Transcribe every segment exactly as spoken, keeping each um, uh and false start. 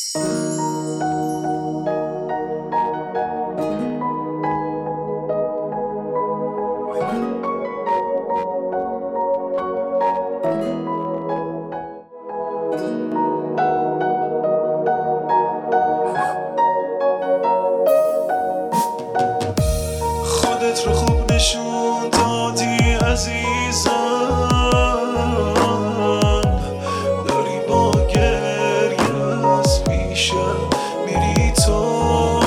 خودت رو خوب نشون دادی عزیزم، داری با گریه از پیشم میری تو.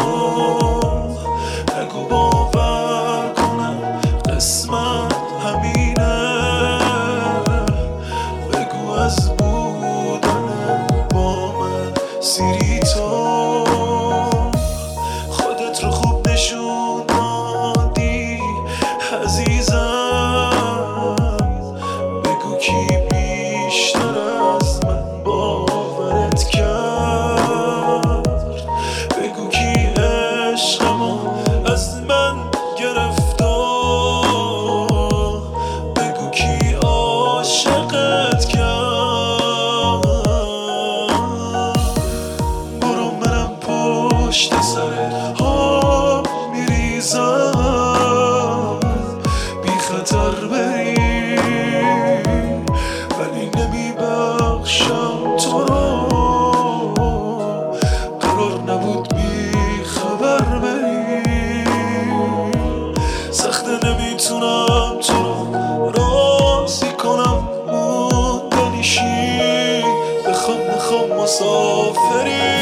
نگو باور کنم قسمت همینه، بگو از بودنم با من سیری تو. خودت رو خوب نشون دادی عزیزم، بگو کی بیشتر از من باورت کرد، بگو کی عشقمو از من گرفت و بگو کی عاشقت کرد. برو منم پشت سرت ها میریزم، بی خطر بری ولی نمیبخشم تو رو. قرار نبود بی خبر بری، سخته نمیتونم تو رو راضی کنم موندنیشی، بخوام نخوام مسافری.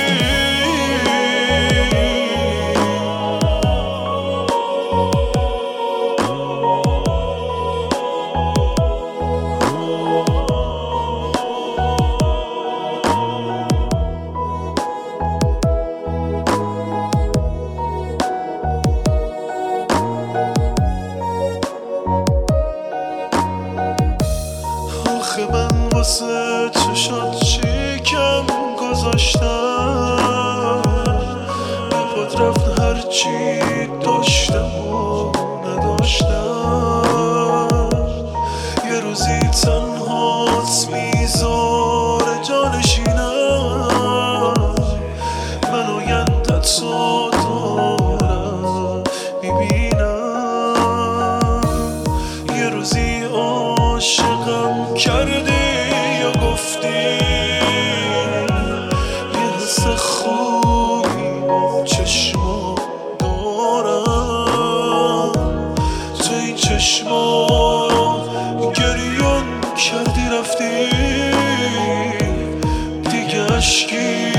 آخه من واسه چشات چیکم گذاشتم، بپاد رفت هرچی داشتم و نداشتم. یه روزی تنهات میذاره جانشینم، من آیندت رو دارم میبینم. یه روزی عاشقم کردی یا گفتی، یه حس خوبی چشما دارم، تو این چشما رو گریون کردی رفتی، دیگه اشکی